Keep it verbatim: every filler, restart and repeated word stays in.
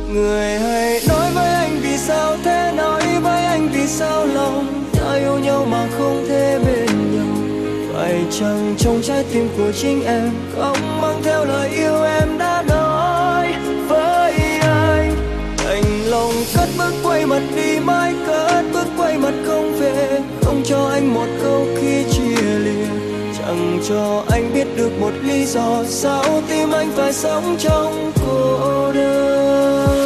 Người hãy nói với anh vì sao thế, nói với anh vì sao lòng ta yêu nhau mà không thể bên nhau. Phải chăng trong trái tim của chính em không mang theo lời yêu em đã nói với anh. Đành lòng cất bước quay mặt đi, mãi cất bước quay mặt không về, không cho anh một câu khi chia lìa, chẳng cho anh biết được một lý do sao tim anh phải sống trong cô đơn.